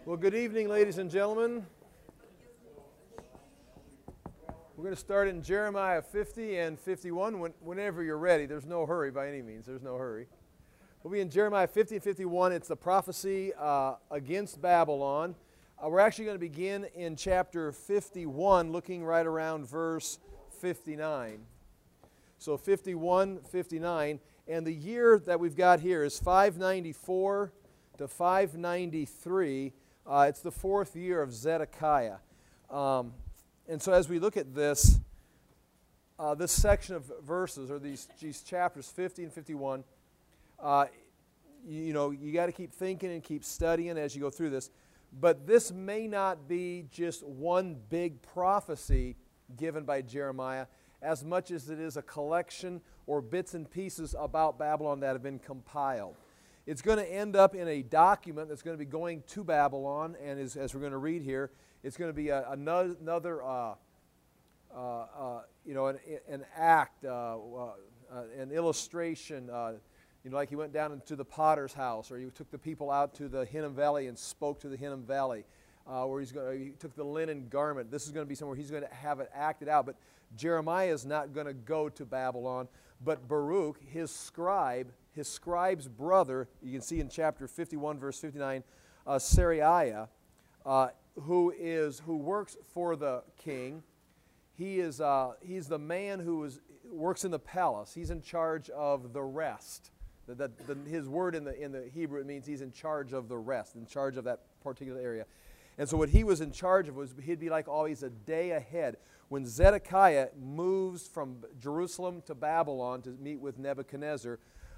Well, good evening, ladies and gentlemen. We're going to start in Jeremiah 50 and 51 whenever you're ready. There's no hurry by any means. There's no hurry. We'll be in Jeremiah 50 and 51. It's the prophecy against Babylon. We're actually going to begin in chapter 51, looking right around verse 59. So 51, 59. And the year that we've got here is 594 to 593. It's the fourth year of Zedekiah. And so as we look at this section of verses, or these chapters 50 and 51, you got to keep thinking and keep studying as you go through this. But this may not be just one big prophecy given by Jeremiah, as much as it is a collection or bits and pieces about Babylon that have been compiled. It's going to end up in a document that's going to be going to Babylon, and as we're going to read here, it's going to be another an act, an illustration, like he went down into the potter's house, or he took the people out to the Hinnom Valley and spoke to the Hinnom Valley, where he took the linen garment. This is going to be somewhere he's going to have it acted out, but Jeremiah is not going to go to Babylon, but Baruch, his scribe's brother, you can see in chapter 51, verse 59, Seraiah, who works for the king. He's the man who works in the palace. He's in charge of the rest. His word in the Hebrew, it means he's in charge of the rest, in charge of that particular area. And so what he was in charge of was he'd be like always a day ahead. When Zedekiah moves from Jerusalem to Babylon to meet with Nebuchadnezzar,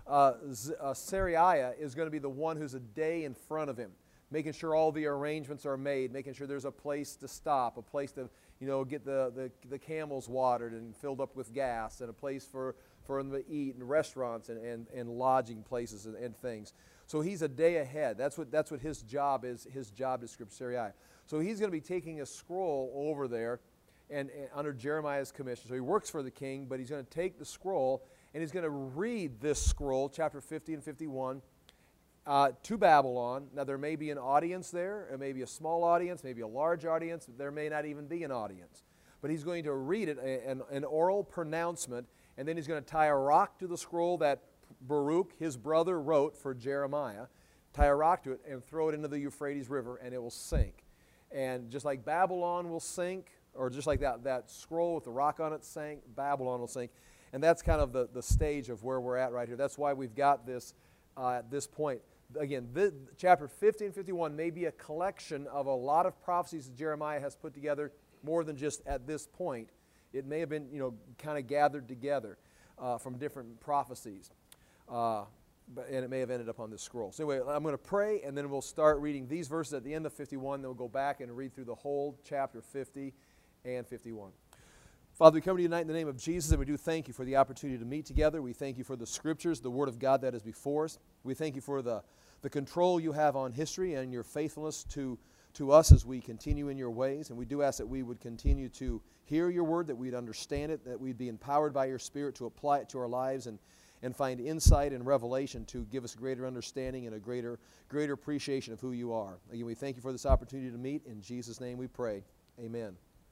Seraiah is going to be the one who's a day in front of him, making sure all the arrangements are made, making sure there's a place to stop, a place to get the camels watered and filled up with gas, and a place for them to eat, and restaurants and lodging places and things. So he's a day ahead. That's what his job is, his job description, Seraiah. So he's going to be taking a scroll over there and under Jeremiah's commission. So he works for the king, but he's going to take the scroll and he's going to read this scroll, chapter 50 and 51, to Babylon. Now there may be an audience there. It may be a small audience, maybe a large audience. There may not even be an audience. But he's going to read it, an oral pronouncement, and then he's going to tie a rock to the scroll that Baruch, his brother, wrote for Jeremiah, tie a rock to it and throw it into the Euphrates River, and it will sink. And just like Babylon will sink, or just like that scroll with the rock on it sank, Babylon will sink. And that's kind of the stage of where we're at right here. That's why we've got this at this point. Again, chapter 50 and 51 may be a collection of a lot of prophecies that Jeremiah has put together, more than just at this point. It may have been, kind of gathered together from different prophecies. And it may have ended up on this scroll. So anyway, I'm going to pray, and then we'll start reading these verses at the end of 51. Then we'll go back and read through the whole chapter 50 and 51. Father, we come to you tonight in the name of Jesus, and we do thank you for the opportunity to meet together. We thank you for the Scriptures, the Word of God that is before us. We thank you for the control you have on history and your faithfulness to us as we continue in your ways. And we do ask that we would continue to hear your Word, that we'd understand it, that we'd be empowered by your Spirit to apply it to our lives and find insight and revelation to give us greater understanding and a greater appreciation of who you are. Again, we thank you for this opportunity to meet. In Jesus' name we pray. Amen.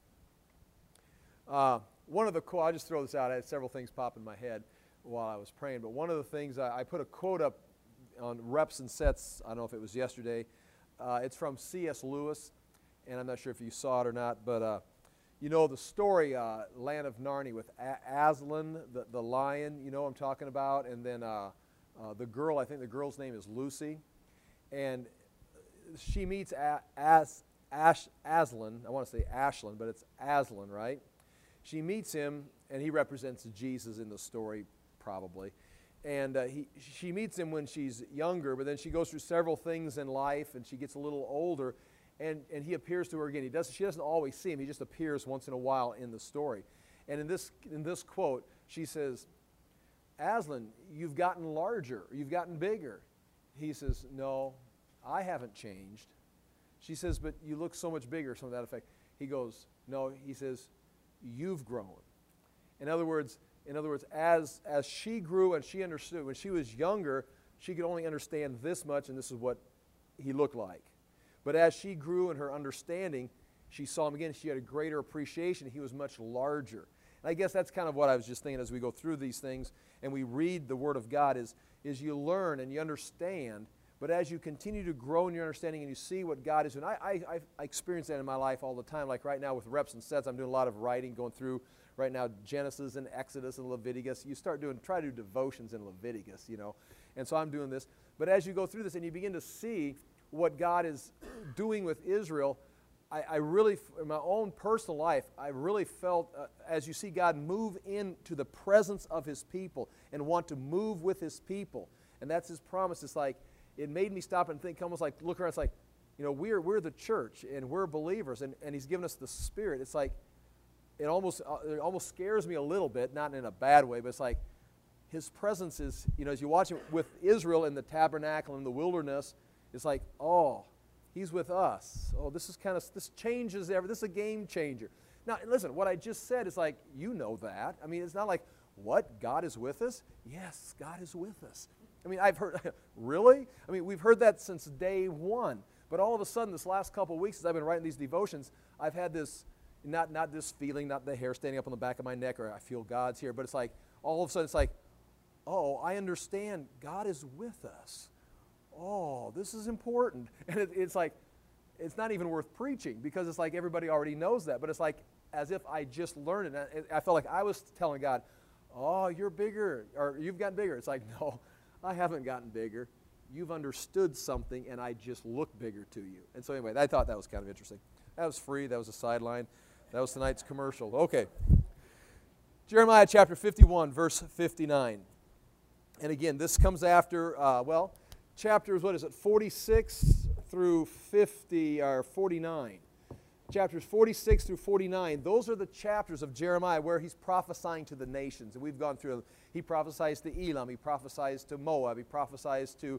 One of the quotes, I'll just throw this out. I had several things pop in my head while I was praying, but one of the things, I put a quote up on Reps and Sets, I don't know if it was yesterday. It's from C.S. Lewis, and I'm not sure if you saw it or not, but the story, Land of Narnia, with Aslan, the lion, you know what I'm talking about, and then the girl, I think the girl's name is Lucy, and she meets Aslan, I want to say Ashland, but it's Aslan, right? She meets him, and he represents Jesus in the story, probably. And she meets him when she's younger, but then she goes through several things in life, and she gets a little older, and he appears to her again. She doesn't always see him. He just appears once in a while in the story. And in this quote, she says, Aslan, you've gotten larger, you've gotten bigger. He says, no, I haven't changed. She says, but you look so much bigger, something to that effect. He goes, no, he says, you've grown. In other words, as she grew and she understood, when she was younger, she could only understand this much, and this is what he looked like. But as she grew in her understanding, she saw him again. She had a greater appreciation. He was much larger. And I guess that's kind of what I was just thinking as we go through these things and we read the Word of God is you learn and you understand. But as you continue to grow in your understanding and you see what God is doing, I experience that in my life all the time. Like right now with Reps and Sets, I'm doing a lot of writing, going through right now Genesis and Exodus and Leviticus. You try to do devotions in Leviticus, you know. And so I'm doing this. But as you go through this and you begin to see what God is doing with Israel, I really, in my own personal life, I really felt, as you see God move into the presence of His people and want to move with His people, and that's His promise. It's like, it made me stop and think, almost like, look around, it's like, you know, we're the church, and we're believers, and He's given us the Spirit. It's like, it almost scares me a little bit, not in a bad way, but it's like, His presence is, you know, as you watch it with Israel in the tabernacle in the wilderness, it's like, oh, He's with us. Oh, this changes everything. This is a game changer. Now, listen, what I just said is like, you know that. I mean, it's not like, what, God is with us? Yes, God is with us. I mean, I've heard, really? I mean, we've heard that since day one. But all of a sudden, this last couple of weeks, as I've been writing these devotions, I've had this, not this feeling, not the hair standing up on the back of my neck, or I feel God's here, but it's like, all of a sudden, it's like, oh, I understand God is with us. Oh, this is important. And it's like, it's not even worth preaching because it's like everybody already knows that. But it's like as if I just learned it. I felt like I was telling God, oh, you're bigger, or you've gotten bigger. It's like, no, I haven't gotten bigger. You've understood something, and I just look bigger to you. And so anyway, I thought that was kind of interesting. That was free. That was a sideline. That was tonight's commercial. Okay. Jeremiah chapter 51, verse 59. And again, this comes after, chapters, 46 through 50, or 49. Chapters 46 through 49, those are the chapters of Jeremiah where he's prophesying to the nations. And we've gone through, he prophesies to Elam, he prophesies to Moab, he prophesies to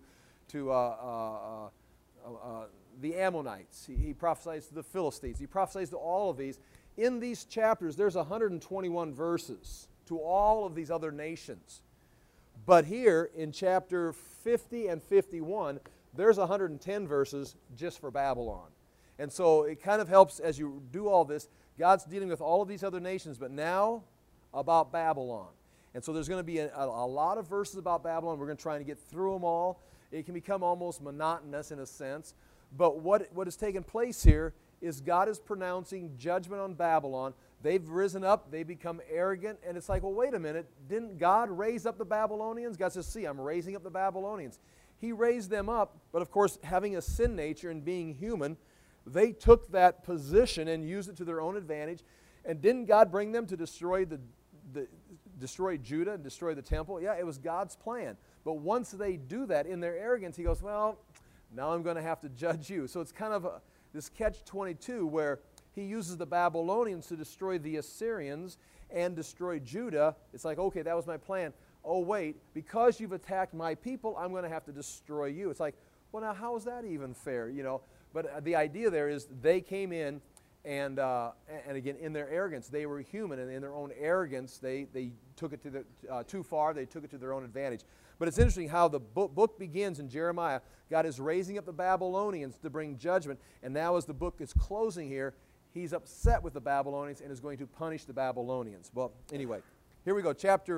the Ammonites, he prophesies to the Philistines, he prophesies to all of these. In these chapters, there's 121 verses to all of these other nations. But here in chapter 50 and 51, there's 110 verses just for Babylon. And so it kind of helps as you do all this. God's dealing with all of these other nations, but now about Babylon. And so there's going to be a lot of verses about Babylon. We're going to try and get through them all. It can become almost monotonous in a sense. But what has taken place here is God is pronouncing judgment on Babylon. They've risen up, they become arrogant, and it's like, well, wait a minute, didn't God raise up the Babylonians? God says, see, I'm raising up the Babylonians. He raised them up, but of course, having a sin nature and being human, they took that position and used it to their own advantage. And didn't God bring them to destroy destroy Judah and destroy the temple? Yeah, it was God's plan. But once they do that in their arrogance, He goes, well, now I'm going to have to judge you. So it's kind of this catch-22 where He uses the Babylonians to destroy the Assyrians and destroy Judah. It's like, okay, that was my plan. Oh, wait, because you've attacked my people, I'm going to have to destroy you. It's like, well, now how is that even fair? You know, but the idea there is they came in, and again, in their arrogance, they were human, and in their own arrogance, they took it to too far. They took it to their own advantage. But it's interesting how the book begins in Jeremiah. God is raising up the Babylonians to bring judgment, and now as the book is closing here, He's upset with the Babylonians and is going to punish the Babylonians. Well, anyway, here we go. Chapter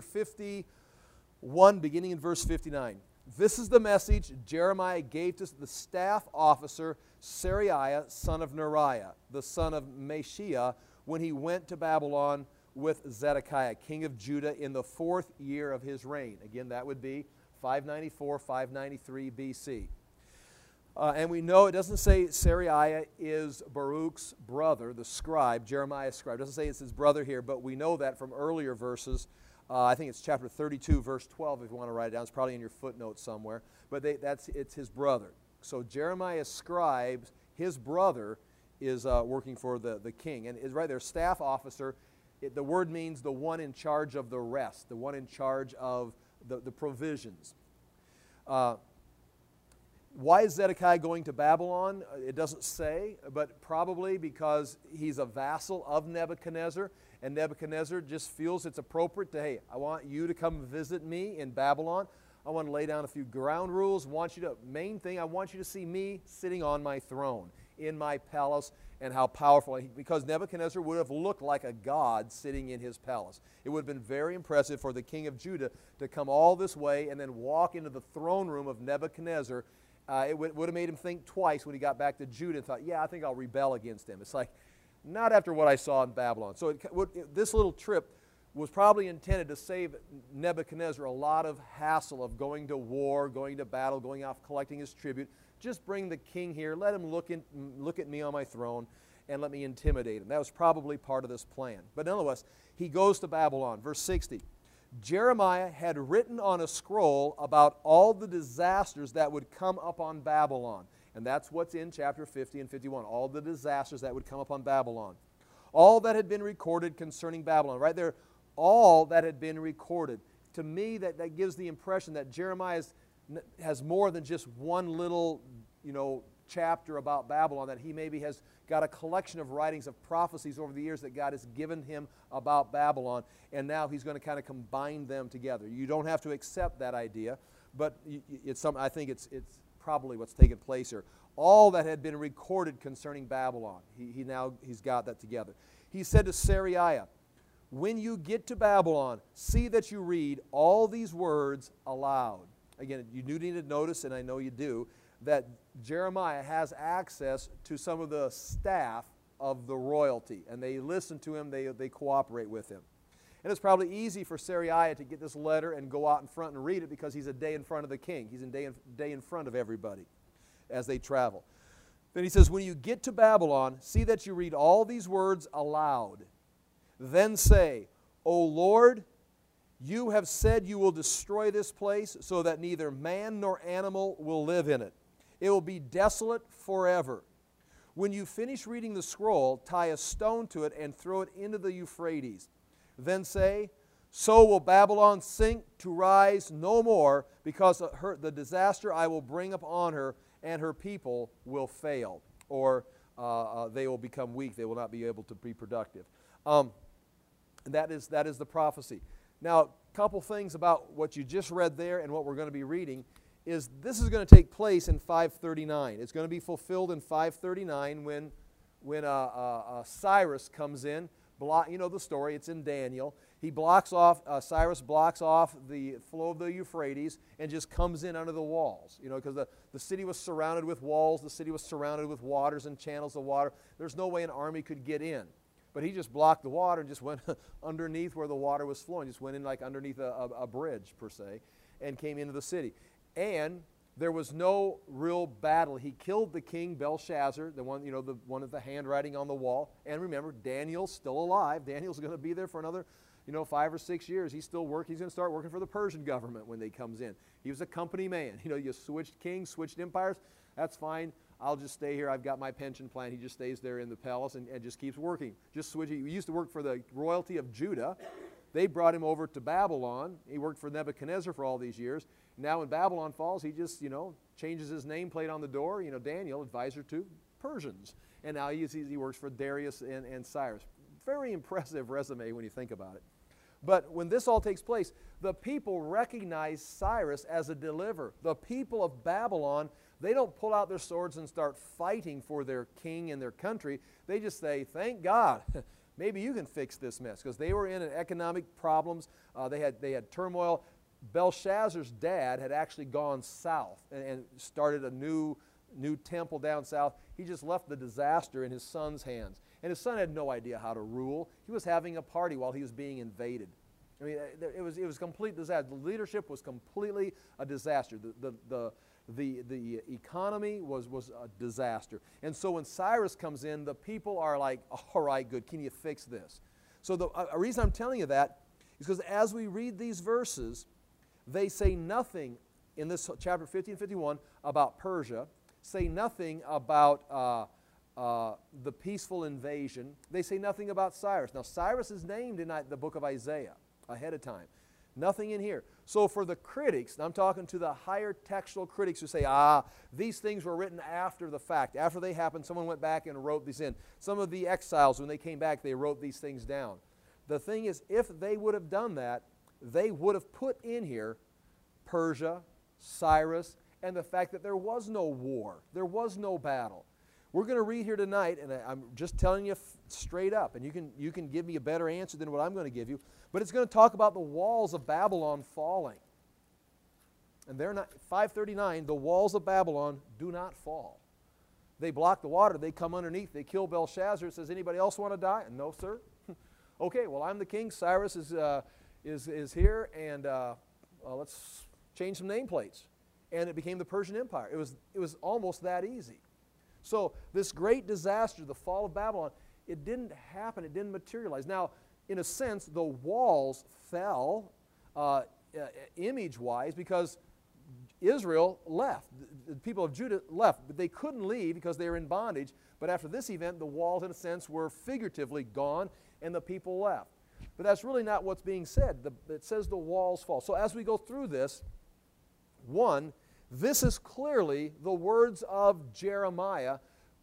51, beginning in verse 59. This is the message Jeremiah gave to the staff officer Seraiah, son of Neriah, the son of Meshiah, when he went to Babylon with Zedekiah, king of Judah, in the 4th year of his reign. Again, that would be 594, 593 BC. And we know it doesn't say Seraiah is Baruch's brother, the scribe, Jeremiah's scribe. It doesn't say it's his brother here, but we know that from earlier verses. I think it's chapter 32, verse 12, if you want to write it down. It's probably in your footnotes somewhere. But it's his brother. So Jeremiah's scribe, his brother, is working for the king. And it's right there, staff officer. The word means the one in charge of the rest, the one in charge of the provisions. Why is Zedekiah going to Babylon? It doesn't say, but probably because he's a vassal of Nebuchadnezzar, and Nebuchadnezzar just feels it's appropriate to, hey, I want you to come visit me in Babylon. I want to lay down a few ground rules. Main thing, I want you to see me sitting on my throne in my palace, and how powerful, because Nebuchadnezzar would have looked like a god sitting in his palace. It would have been very impressive for the king of Judah to come all this way and then walk into the throne room of Nebuchadnezzar. It would have made him think twice when he got back to Judah and thought, yeah, I think I'll rebel against him. It's like, not after what I saw in Babylon. So this little trip was probably intended to save Nebuchadnezzar a lot of hassle of going to war, going to battle, going off collecting his tribute. Just bring the king here, let him look at me on my throne, and let me intimidate him. That was probably part of this plan. But nonetheless, he goes to Babylon. Verse 60. Jeremiah had written on a scroll about all the disasters that would come upon Babylon. And that's what's in chapter 50 and 51, all the disasters that would come upon Babylon. All that had been recorded concerning Babylon. Right there, all that had been recorded. To me, that gives the impression that Jeremiah has more than just one little, chapter about Babylon, that he maybe has got a collection of writings of prophecies over the years that God has given him about Babylon, and now he's going to kind of combine them together. You don't have to accept that idea, but I think it's probably what's taken place here. All that had been recorded concerning Babylon, he's got that together. He said to Seraiah, when you get to Babylon, see that you read all these words aloud. Again, you do need to notice, and I know you do, that Jeremiah has access to some of the staff of the royalty, and they listen to him, they cooperate with him. And it's probably easy for Seraiah to get this letter and go out in front and read it because he's a day in front of the king. He's a day in front of everybody as they travel. Then he says, when you get to Babylon, see that you read all these words aloud. Then say, O Lord, you have said you will destroy this place so that neither man nor animal will live in it. It will be desolate forever. When you finish reading the scroll, tie a stone to it and throw it into the Euphrates. Then say, so will Babylon sink to rise no more, because the disaster I will bring upon her and her people will fail. Or they will become weak. They will not be able to be productive. That is the prophecy. Now, a couple things about what you just read there and what we're going to be reading is this is going to take place in 539. It's going to be fulfilled in 539 when Cyrus comes in. You know the story. It's in Daniel. Cyrus blocks off the flow of the Euphrates and just comes in under the walls. Because the city was surrounded with walls. The city was surrounded with waters and channels of water. There's no way an army could get in. But he just blocked the water and just went underneath where the water was flowing. Just went in like underneath a bridge, per se, and came into the city. And there was no real battle. He killed the king Belshazzar, the one with the handwriting on the wall. And remember, Daniel's still alive. Daniel's going to be there for another 5 or 6 years. He's still working. He's going to start working for the Persian government when they comes in. He was a company man. You switched kings, switched empires. That's fine. I'll just stay here. I've got my pension plan. He just stays there in the palace and just keeps working. Just switching. He used to work for the royalty of Judah. They brought him over to Babylon. He worked for Nebuchadnezzar for all these years. Now when Babylon falls, he just, changes his nameplate on the door. Daniel, advisor to Persians. And now he works for Darius and Cyrus. Very impressive resume when you think about it. But when this all takes place, the people recognize Cyrus as a deliverer. The people of Babylon, they don't pull out their swords and start fighting for their king and their country. They just say, thank God. Maybe you can fix this mess. Because they were in economic problems. They had turmoil. Belshazzar's dad had actually gone south and started a new temple down south. He just left the disaster in his son's hands. And his son had no idea how to rule. He was having a party while he was being invaded. I mean, it was a complete disaster. The leadership was completely a disaster. The economy was a disaster. And so when Cyrus comes in, the people are like, all right, good, can you fix this? So the reason I'm telling you that is because as we read these verses, they say nothing in this chapter 50 and 51 about Persia, say nothing about the peaceful invasion. They say nothing about Cyrus. Now, Cyrus is named in the book of Isaiah ahead of time. Nothing in here. So for the critics, and I'm talking to the higher textual critics who say, these things were written after the fact. After they happened, someone went back and wrote these in. Some of the exiles, when they came back, they wrote these things down. The thing is, if they would have done that, they would have put in here Persia, Cyrus, and the fact that there was no war, there was no battle. We're going to read here tonight, and I'm just telling you straight up, and you can give me a better answer than what I'm going to give you, but it's going to talk about the walls of Babylon falling. And they're not, 539, the walls of Babylon do not fall. They block the water, they come underneath, they kill Belshazzar. It says, anybody else want to die? No, sir. Okay, well, I'm the king, Cyrus is here, and let's change some nameplates. And it became the Persian Empire. It was almost that easy. So this great disaster, the fall of Babylon, it didn't happen, it didn't materialize. Now, in a sense, the walls fell image-wise because Israel left. The people of Judah left, but they couldn't leave because they were in bondage. But after this event, the walls, in a sense, were figuratively gone, and the people left. But that's really not what's being said. It says the walls fall. So as we go through this, one, this is clearly the words of Jeremiah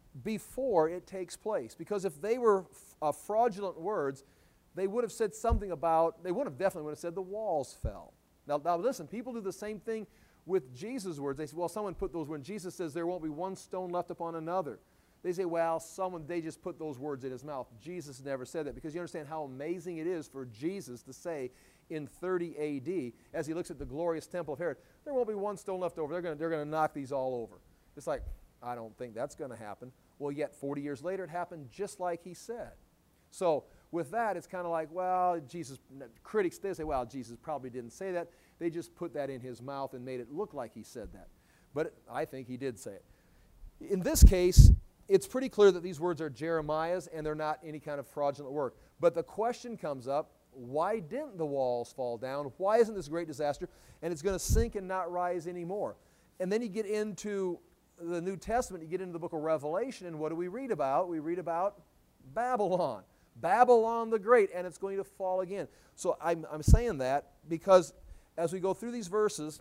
before it takes place. Because if they were fraudulent words, they would have said something about, they definitely would have said the walls fell. Now listen, people do the same thing with Jesus' words. They say, well, someone put those words. Jesus says there won't be one stone left upon another. They say, well, they just put those words in his mouth. Jesus never said that, because you understand how amazing it is for Jesus to say in 30 A.D., as he looks at the glorious temple of Herod, there won't be one stone left over. They're going to knock these all over. It's like, I don't think that's going to happen. Well, yet 40 years later, it happened just like he said. So with that, it's kind of like, well, critics, they say, well, Jesus probably didn't say that. They just put that in his mouth and made it look like he said that. But I think he did say it. In this case, it's pretty clear that these words are Jeremiah's and they're not any kind of fraudulent work. But the question comes up, why didn't the walls fall down? Why isn't this great disaster? And it's going to sink and not rise anymore. And then you get into the New Testament, you get into the book of Revelation, and what do we read about? We read about Babylon. Babylon the Great, and it's going to fall again. So I'm saying that because as we go through these verses,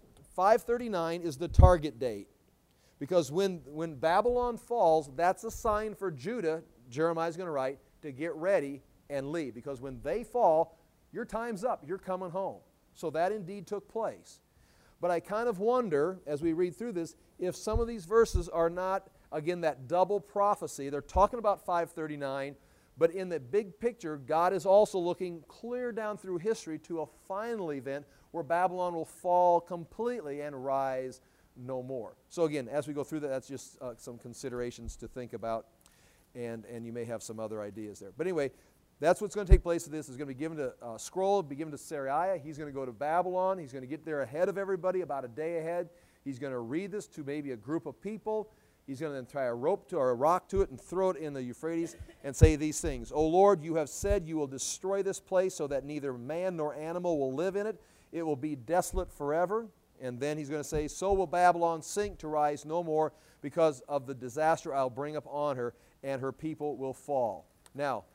539 is the target date. Because when Babylon falls, that's a sign for Judah, Jeremiah's going to write, to get ready and leave. Because when they fall, your time's up. You're coming home. So that indeed took place. But I kind of wonder, as we read through this, if some of these verses are not, again, that double prophecy. They're talking about 539, but in the big picture, God is also looking clear down through history to a final event where Babylon will fall completely and rise no more. So again, as we go through that, that's just some considerations to think about, and you may have some other ideas there. But anyway, that's what's going to take place. This is going to be given to scroll, be given to Seraiah. He's going to go to Babylon. He's going to get there ahead of everybody, about a day ahead. He's going to read this to maybe a group of people. He's going to then tie a rope to or a rock to it and throw it in the Euphrates and say these things. O Lord, you have said you will destroy this place so that neither man nor animal will live in it. It will be desolate forever. And then he's going to say, so will Babylon sink to rise no more because of the disaster I'll bring upon her, and her people will fall. Now,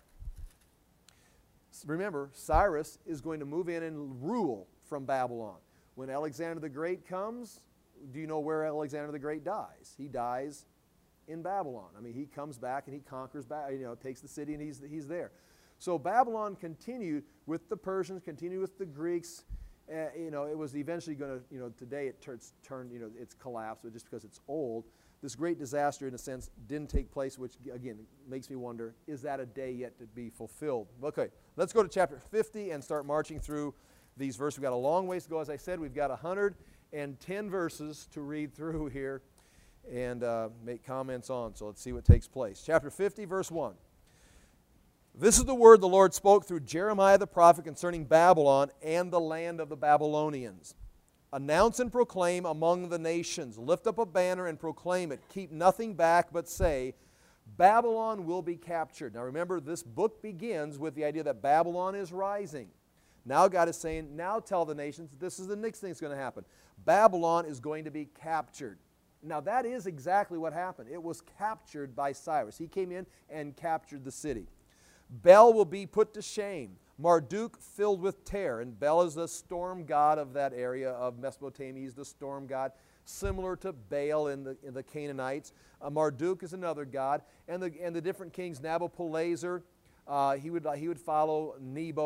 remember, Cyrus is going to move in and rule from Babylon. When Alexander the Great comes, do you know where Alexander the Great dies? He dies in Babylon. I mean, he comes back and he conquers, takes the city, and he's there. So Babylon continued with the Persians, continued with the Greeks. It was eventually going to, today it turned, it's collapsed, but just because it's old. This great disaster, in a sense, didn't take place, which, again, makes me wonder, is that a day yet to be fulfilled? Okay, let's go to chapter 50 and start marching through these verses. We've got a long ways to go. As I said, we've got 110 verses to read through here and make comments on. So let's see what takes place. Chapter 50, verse 1. This is the word the Lord spoke through Jeremiah the prophet concerning Babylon and the land of the Babylonians. Announce and proclaim among the nations. Lift up a banner and proclaim it. Keep nothing back, but say, Babylon will be captured. Now remember, this book begins with the idea that Babylon is rising. Now God is saying, now tell the nations, this is the next thing that's going to happen. Babylon is going to be captured. Now that is exactly what happened. It was captured by Cyrus. He came in and captured the city. Bel will be put to shame. Marduk filled with terror. And Bel is the storm god of that area of Mesopotamia. He's the storm god, similar to Baal in the Canaanites. Marduk is another god. And the different kings, Nabopolassar, he would follow Nebo.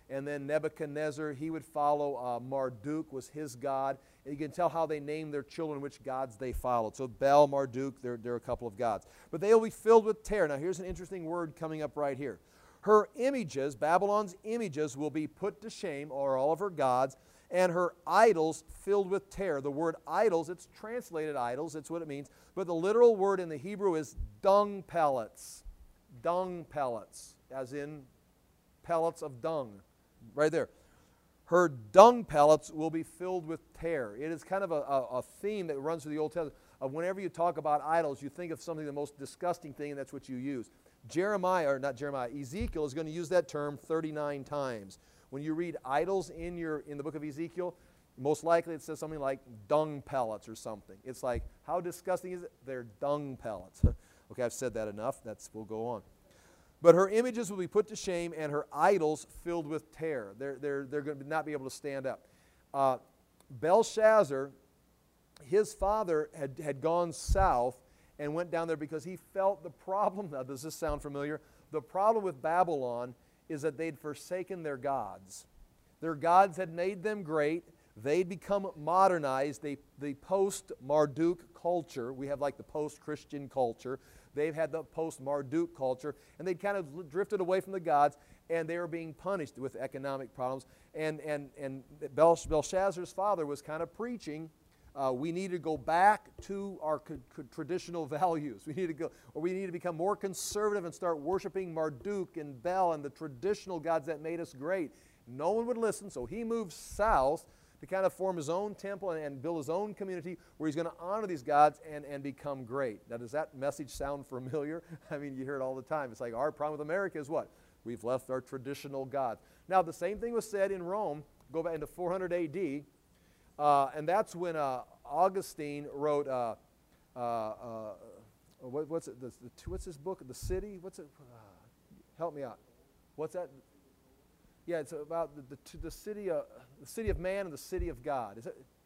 And then Nebuchadnezzar, he would follow. Marduk was his god. And you can tell how they named their children, which gods they followed. So Bel, Marduk, they're a couple of gods. But they will be filled with terror. Now here's an interesting word coming up right here. Her images, Babylon's images, will be put to shame, or all of her gods, and her idols filled with terror. The word idols, it's translated idols, that's what it means. But the literal word in the Hebrew is dung pellets. Dung pellets, as in pellets of dung. Right there. Her dung pellets will be filled with terror. It is kind of a theme that runs through the Old Testament of whenever you talk about idols, you think of something, the most disgusting thing, and that's what you use. Ezekiel is going to use that term 39 times. When you read idols in the book of Ezekiel, most likely it says something like dung pellets or something. It's like, how disgusting is it? They're dung pellets. Okay, I've said that enough. We'll go on. But her images will be put to shame, and her idols filled with terror. They're going to not be able to stand up. Belshazzar, his father had gone south and went down there because he felt the problem. Now, does this sound familiar? The problem with Babylon is that they'd forsaken their gods. Their gods had made them great. They'd become modernized. The post-Marduk culture, we have like the post-Christian culture. They've had the post-Marduk culture, and they'd kind of drifted away from the gods, and they were being punished with economic problems. And Belshazzar's father was kind of preaching, we need to go back to our traditional values. We need to become more conservative and start worshiping Marduk and Bel and the traditional gods that made us great. No one would listen, so he moved south to kind of form his own temple and build his own community where he's going to honor these gods and become great. Now, does that message sound familiar? I mean, you hear it all the time. It's like our problem with America is what? We've left our traditional gods. Now, the same thing was said in Rome, go back into 400 A.D., and that's when Augustine wrote, what's this book? The City? What's it? Help me out. What's that? Yeah, it's about the city of man and the city of God.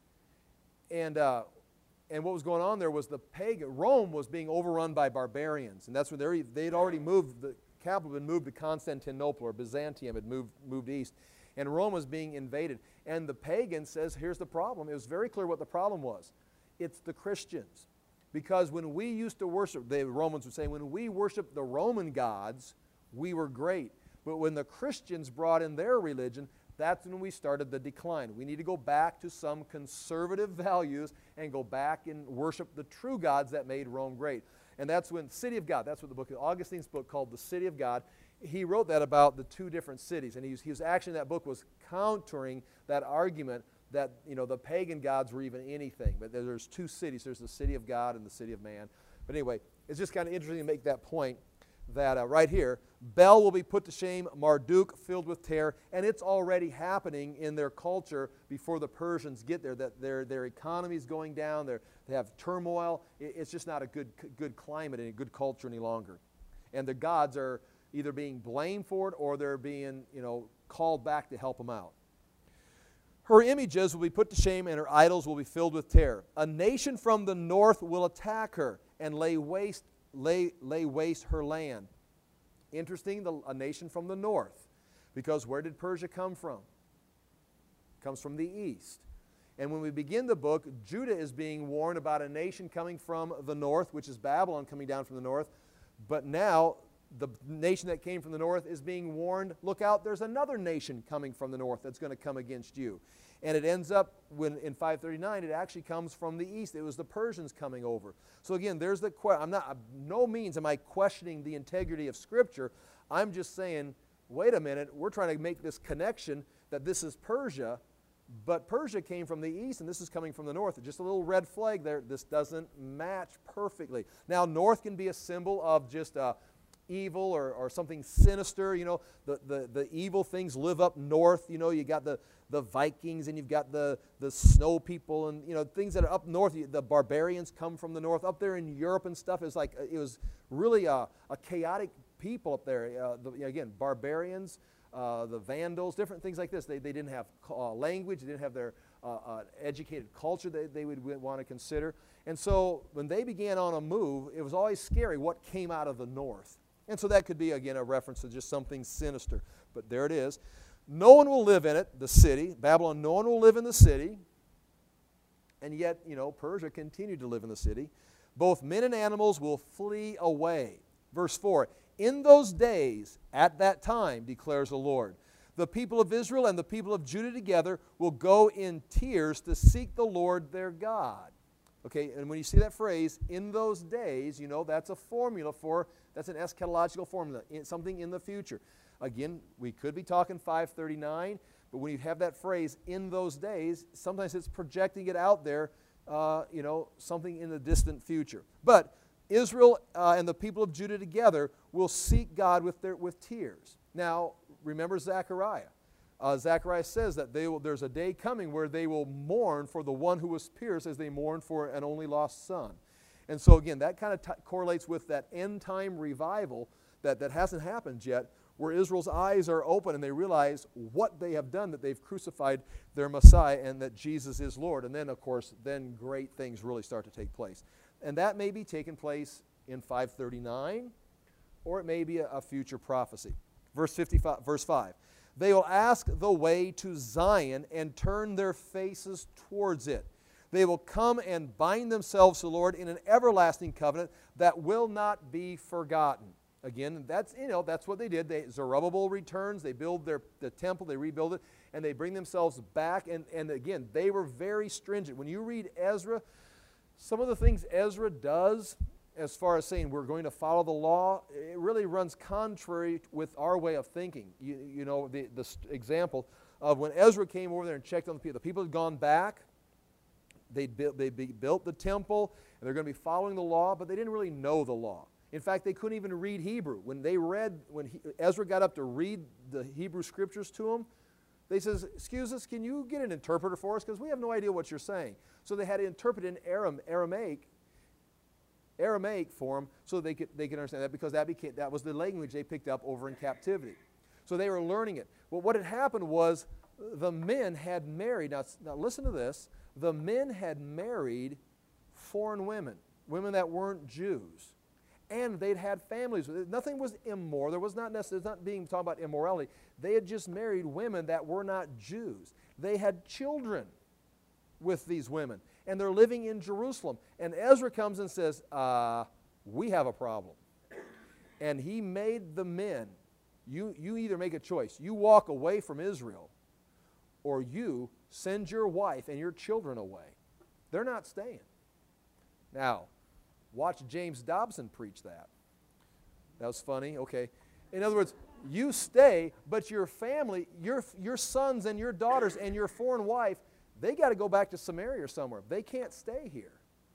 And what was going on there was Rome was being overrun by barbarians, and that's when they'd already moved. The capital had moved to Constantinople, or Byzantium had moved east, and Rome was being invaded. And the pagan says, here's the problem. It was very clear what the problem was. It's the Christians, because when we used to worship, the Romans would say, when we worshiped the Roman gods, we were great. But when the Christians brought in their religion, that's when we started the decline. We need to go back to some conservative values and go back and worship the true gods that made Rome great. And that's when City of God, that's what the book, Augustine's book called The City of God, he wrote that about the two different cities. And he was actually, that book was countering that argument that, the pagan gods were even anything. But there's two cities. There's the city of God and the city of man. But anyway, it's just kind of interesting to make that point. That right here, Bel will be put to shame, Marduk filled with terror, and it's already happening in their culture before the Persians get there, that their economy is going down, they have turmoil. It's just not a good climate and a good culture any longer. And the gods are either being blamed for it or they're being, called back to help them out. Her images will be put to shame and her idols will be filled with terror. A nation from the north will attack her and lay waste her land. Interesting, a nation from the north. Because where did Persia come from? It comes from the east. And when we begin the book, Judah is being warned about a nation coming from the north, which is Babylon coming down from the north. But now, the nation that came from the north is being warned, look out, there's another nation coming from the north that's going to come against you. And it ends up, when in 539, it actually comes from the east. It was the Persians coming over. So again, there's the question. No means am I questioning the integrity of Scripture. I'm just saying, wait a minute, we're trying to make this connection that this is Persia, but Persia came from the east and this is coming from the north. Just a little red flag there. This doesn't match perfectly. Now, north can be a symbol of just evil or something sinister. The evil things live up north. You got the Vikings and you've got the snow people and things that are up north. The barbarians come from the north. Up there in Europe and stuff, it was really a chaotic people up there. Again, barbarians, the Vandals, different things like this. They didn't have language. They didn't have their educated culture they would want to consider. And so when they began on a move, it was always scary what came out of the north. And so that could be, again, a reference to just something sinister. But there it is. No one will live in it, the city. Babylon, no one will live in the city. And yet, Persia continued to live in the city. Both men and animals will flee away. Verse 4, in those days, at that time, declares the Lord, the people of Israel and the people of Judah together will go in tears to seek the Lord their God. Okay, and when you see that phrase, in those days, that's a formula that's an eschatological formula, something in the future. Again, we could be talking 539, but when you have that phrase, in those days, sometimes it's projecting it out there, something in the distant future. But Israel and the people of Judah together will seek God with tears. Now, remember Zechariah. Zechariah says that there's a day coming where they will mourn for the one who was pierced as they mourn for an only lost son. And so again, that kind of correlates with that end-time revival that hasn't happened yet, where Israel's eyes are open and they realize what they have done, that they've crucified their Messiah and that Jesus is Lord. And then, of course, then great things really start to take place. And that may be taking place in 539, or it may be a future prophecy. Verse 5. They will ask the way to Zion and turn their faces towards it. They will come and bind themselves to the Lord in an everlasting covenant that will not be forgotten. Again, that's what they did. Zerubbabel returns, they build the temple, they rebuild it, and they bring themselves back. And again, they were very stringent. When you read Ezra, some of the things Ezra does, as far as saying we're going to follow the law, it really runs contrary with our way of thinking. The example of when Ezra came over there and checked on the people had gone back. They built the temple, and they're going to be following the law, but they didn't really know the law. In fact, they couldn't even read Hebrew. When Ezra got up to read the Hebrew scriptures to them, they says, excuse us, can you get an interpreter for us? Because we have no idea what you're saying. So they had to interpret in Aramaic for them so they could understand that, because that was the language they picked up over in captivity. So they were learning it. Well, what had happened was the men had married. Now listen to this. The men had married foreign women that weren't Jews. And they'd had families. Nothing was immoral. There was not necessarily, it's not being talked about immorality. They had just married women that were not Jews. They had children with these women. And they're living in Jerusalem. And Ezra comes and says, we have a problem. And he made the men, you either make a choice. You walk away from Israel, or you send your wife and your children away. They're not staying. Now, watch James Dobson preach that. That was funny. Okay. In other words, you stay, but your family, your sons and your daughters and your foreign wife, they got to go back to Samaria or somewhere. They can't stay here.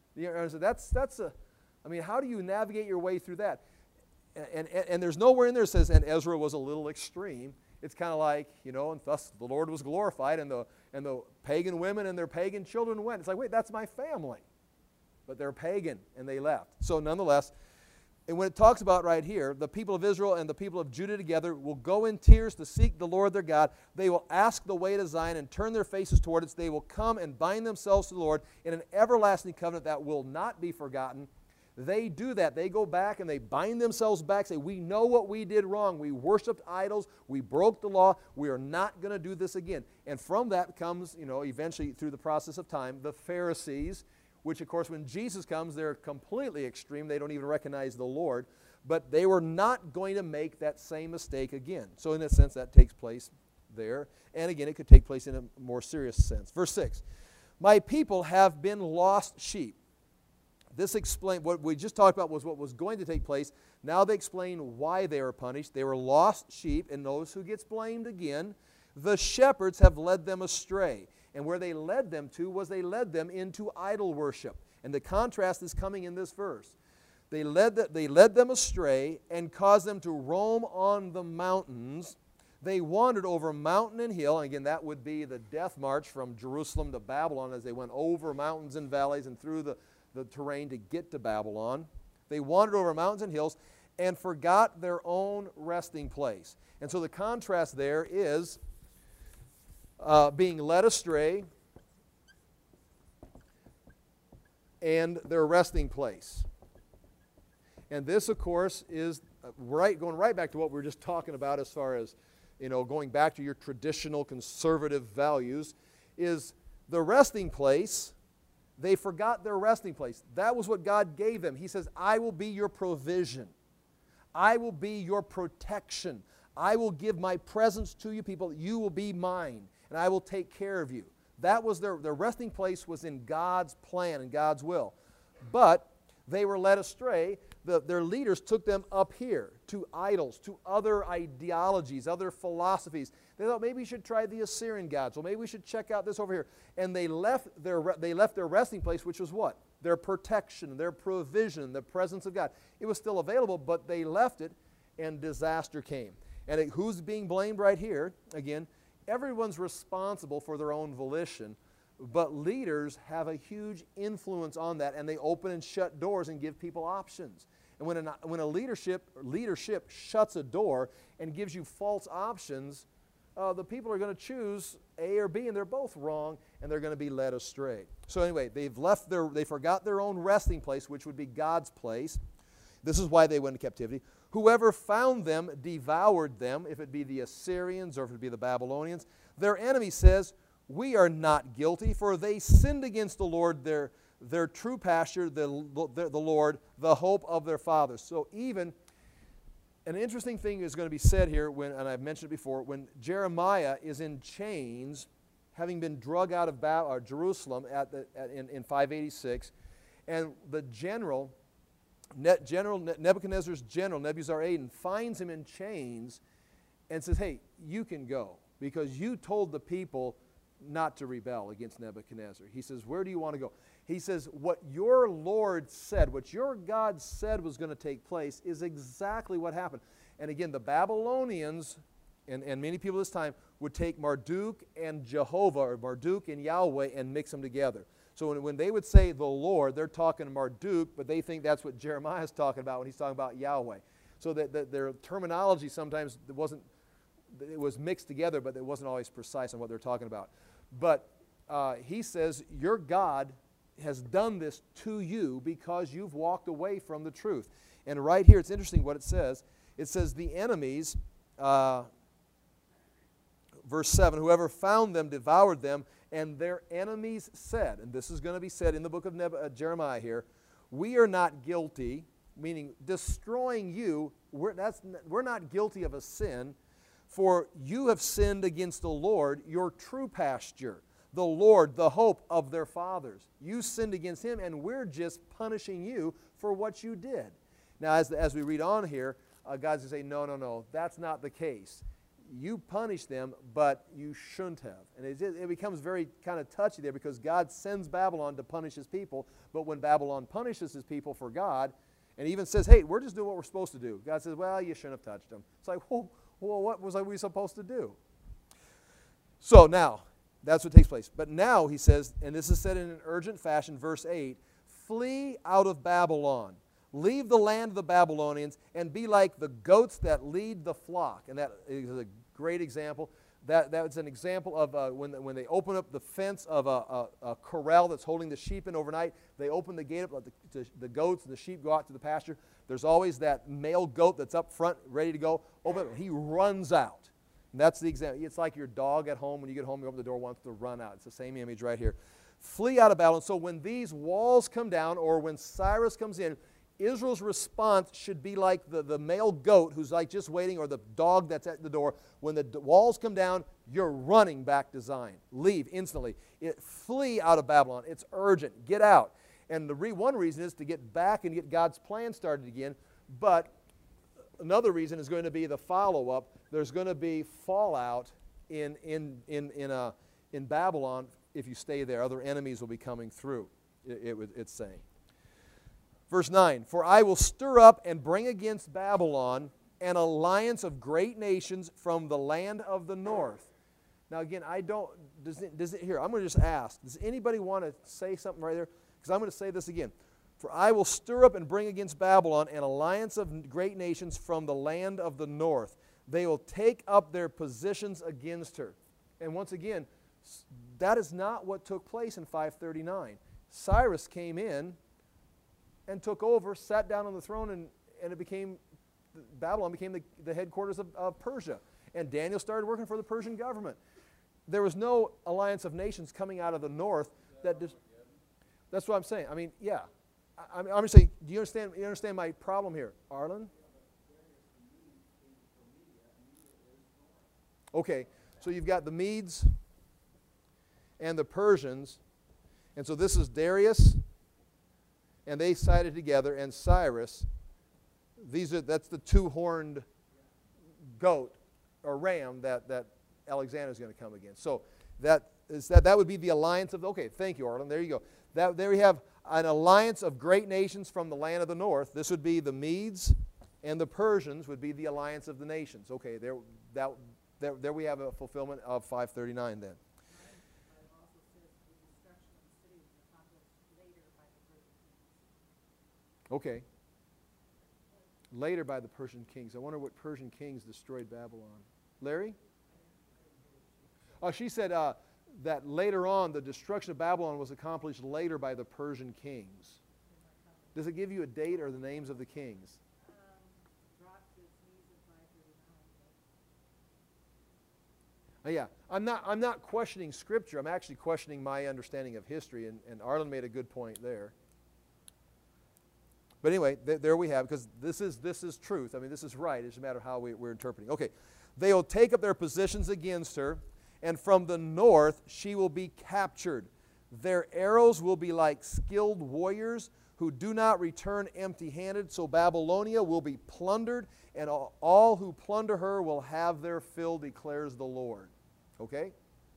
How do you navigate your way through that? And there's nowhere in there that says, and Ezra was a little extreme. It's kind of like, and thus the Lord was glorified, and the pagan women and their pagan children went. It's like, wait, that's my family. But they're pagan, and they left. So nonetheless, and when it talks about right here, the people of Israel and the people of Judah together will go in tears to seek the Lord their God. They will ask the way to Zion and turn their faces toward it. They will come and bind themselves to the Lord in an everlasting covenant that will not be forgotten. They do that. They go back and they bind themselves back, say, we know what we did wrong. We worshiped idols. We broke the law. We are not going to do this again. And from that comes, eventually through the process of time, the Pharisees, which, of course, when Jesus comes, they're completely extreme. They don't even recognize the Lord. But they were not going to make that same mistake again. So in a sense, that takes place there. And again, it could take place in a more serious sense. Verse 6, my people have been lost sheep. This explains, what we just talked about was what was going to take place. Now they explain why they were punished. They were lost sheep, and notice who gets blamed again. The shepherds have led them astray. And where they led them to was they led them into idol worship. And the contrast is coming in this verse. They led them astray and caused them to roam on the mountains. They wandered over mountain and hill. And again, that would be the death march from Jerusalem to Babylon as they went over mountains and valleys and through the terrain to get to Babylon. They wandered over mountains and hills and forgot their own resting place. And so the contrast there is being led astray and their resting place. And this, of course, is going right back to what we were just talking about as far as going back to your traditional conservative values, is the resting place. They forgot their resting place. That was what God gave them. He says, I will be your provision. I will be your protection. I will give my presence to you people. You will be mine, and I will take care of you. That was their resting place was in God's plan and God's will. But they were led astray. Their leaders took them up here to idols, to other ideologies, other philosophies. They thought maybe we should try the Assyrian gods. Well, maybe we should check out this over here. And they left their resting place, which was what? Their protection, their provision, the presence of God. It was still available, but they left it, and disaster came. And who's being blamed right here? Again, everyone's responsible for their own volition, but leaders have a huge influence on that, and they open and shut doors and give people options. And when a leadership shuts a door and gives you false options, the people are going to choose A or B, and they're both wrong, and they're going to be led astray. So anyway, they forgot their own resting place, which would be God's place. This is why they went into captivity. Whoever found them devoured them, if it be the Assyrians or if it be the Babylonians. Their enemy says, we are not guilty, for they sinned against the Lord, their true pasture, the Lord, the hope of their fathers. So even an interesting thing is going to be said here, and I've mentioned it before, when Jeremiah is in chains, having been drug out of Jerusalem in 586, and the Nebuchadnezzar's general, Nebuzaradan, finds him in chains and says, hey, you can go, because you told the people not to rebel against Nebuchadnezzar. He says, where do you want to go? He says, what your Lord said, what your God said was going to take place is exactly what happened. And again, the Babylonians and many people this time would take Marduk and Jehovah, or Marduk and Yahweh, and mix them together. So when they would say the Lord, they're talking Marduk, but they think that's what Jeremiah is talking about when he's talking about Yahweh. So that their terminology sometimes it was mixed together, but it wasn't always precise on what they're talking about. But he says, your God has done this to you because you've walked away from the truth. And right here, it's interesting what it says. It says, the enemies, verse 7, whoever found them devoured them, and their enemies said, and this is going to be said in the book of Jeremiah here, we are not guilty, meaning destroying you, we're not guilty of a sin, for you have sinned against the Lord, your true pasture, the Lord, the hope of their fathers. You sinned against him, and we're just punishing you for what you did. Now, as we read on here, God's going to say, no, that's not the case. You punished them, but you shouldn't have. And it becomes very kind of touchy there, because God sends Babylon to punish his people, but when Babylon punishes his people for God, and even says, hey, we're just doing what we're supposed to do, God says, well, you shouldn't have touched them. It's like, well, what was we supposed to do? So now, that's what takes place. But now, he says, and this is said in an urgent fashion, verse 8, flee out of Babylon. Leave the land of the Babylonians and be like the goats that lead the flock. And that is a great example. That's an example of when they open up the fence of a corral that's holding the sheep in overnight. They open the gate up, let the goats and the sheep go out to the pasture. There's always that male goat that's up front, ready to go. Open it, he runs out. And that's the example. It's like your dog at home. When you get home, you open the door, wants to run out. It's the same image right here. Flee out of Babylon. So when these walls come down, or when Cyrus comes in, Israel's response should be like the male goat who's like just waiting, or the dog that's at the door. When the walls come down, you're running back to Zion. Leave instantly. Flee out of Babylon. It's urgent. Get out. And one reason is to get back and get God's plan started again. But another reason is going to be the follow-up. There's going to be fallout in Babylon if you stay there. Other enemies will be coming through, it's saying. Verse 9, for I will stir up and bring against Babylon an alliance of great nations from the land of the north. Now again, here, I'm going to just ask, does anybody want to say something right there? Because I'm going to say this again. For I will stir up and bring against Babylon an alliance of great nations from the land of the north. They will take up their positions against her. And once again, that is not what took place in 539. Cyrus came in and took over, sat down on the throne, and Babylon became the headquarters of Persia. And Daniel started working for the Persian government. There was no alliance of nations coming out of the north that just, that's what I'm saying. I mean, yeah. I'm just saying, do you understand my problem here? Arlen? Okay, so you've got the Medes and the Persians, and so this is Darius, and they sided together, and Cyrus. That's the two-horned goat or ram that Alexander is going to come against. So that would be the alliance of. Okay, thank you, Arlen. There you go. There we have an alliance of great nations from the land of the north. This would be the Medes, and the Persians would be the alliance of the nations. Okay, there we have a fulfillment of 539 then. Okay. Later by the Persian kings. I wonder what Persian kings destroyed Babylon. Larry? Oh, she said that later on the destruction of Babylon was accomplished later by the Persian kings. Does it give you a date or the names of the kings? Yeah, I'm not questioning Scripture. I'm actually questioning my understanding of history, and Arlen made a good point there. But anyway, there we have, because this is truth. I mean, this is right. It's a matter of how we're interpreting. Okay, they will take up their positions against her, and from the north she will be captured. Their arrows will be like skilled warriors who do not return empty-handed. So Babylonia will be plundered, and all who plunder her will have their fill, declares the Lord. Okay?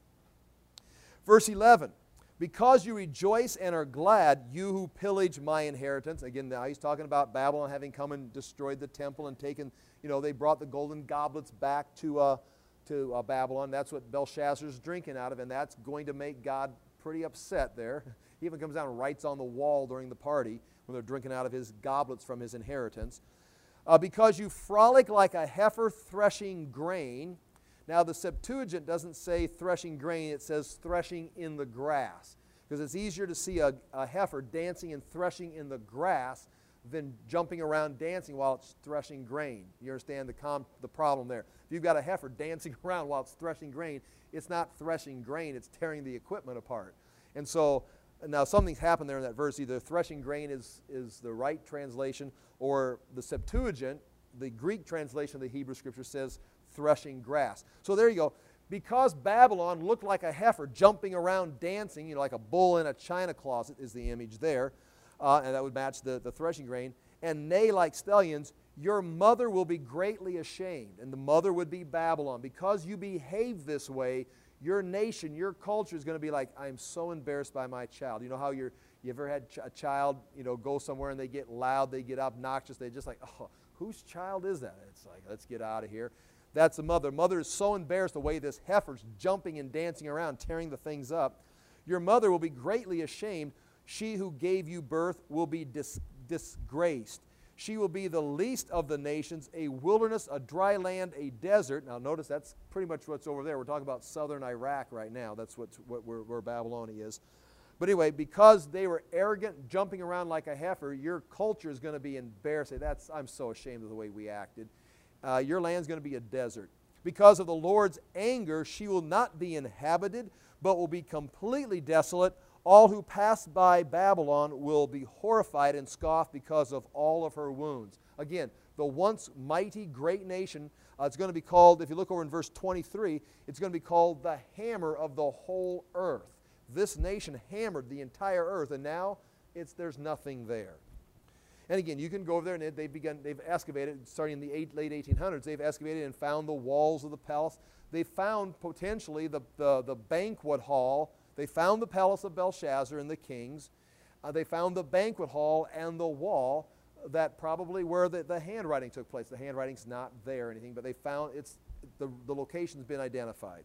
Verse 11. Because you rejoice and are glad, you who pillage my inheritance. Again, now he's talking about Babylon having come and destroyed the temple and taken, they brought the golden goblets back to Babylon. That's what Belshazzar's drinking out of, and that's going to make God pretty upset there. He even comes down and writes on the wall during the party when they're drinking out of his goblets from his inheritance. Because you frolic like a heifer threshing grain. Now, the Septuagint doesn't say threshing grain, it says threshing in the grass. Because it's easier to see a heifer dancing and threshing in the grass than jumping around dancing while it's threshing grain. You understand the problem there. If you've got a heifer dancing around while it's threshing grain, it's not threshing grain, it's tearing the equipment apart. And so, now something's happened there in that verse. Either threshing grain is the right translation, or the Septuagint, the Greek translation of the Hebrew Scripture, says threshing grass. So there you go. Because Babylon looked like a heifer jumping around dancing, like a bull in a china closet is the image there, and that would match the threshing grain, and neigh like stallions, your mother will be greatly ashamed, and the mother would be Babylon. Because you behave this way, your nation, your culture is going to be like, I'm so embarrassed by my child. You know how you ever had a child, go somewhere and they get loud, they get obnoxious, they just like, oh, whose child is that? It's like, let's get out of here. That's the mother. Mother is so embarrassed the way this heifer's jumping and dancing around, tearing the things up. Your mother will be greatly ashamed. She who gave you birth will be disgraced. She will be the least of the nations, a wilderness, a dry land, a desert. Now notice that's pretty much what's over there. We're talking about southern Iraq right now. That's where Babylonia is. But anyway, because they were arrogant, jumping around like a heifer, your culture is going to be embarrassed. I'm so ashamed of the way we acted. Your land's going to be a desert. Because of the Lord's anger, she will not be inhabited, but will be completely desolate. All who pass by Babylon will be horrified and scoff because of all of her wounds. Again, the once mighty, great nation, it's going to be called, if you look over in verse 23, it's going to be called the hammer of the whole earth. This nation hammered the entire earth, and now there's nothing there. And again, you can go over there, and they've excavated, starting in the late 1800s, they've excavated and found the walls of the palace. They found potentially the banquet hall. They found the palace of Belshazzar and the kings. They found the banquet hall and the wall that probably where the handwriting took place. The handwriting's not there or anything, but they found the location's been identified.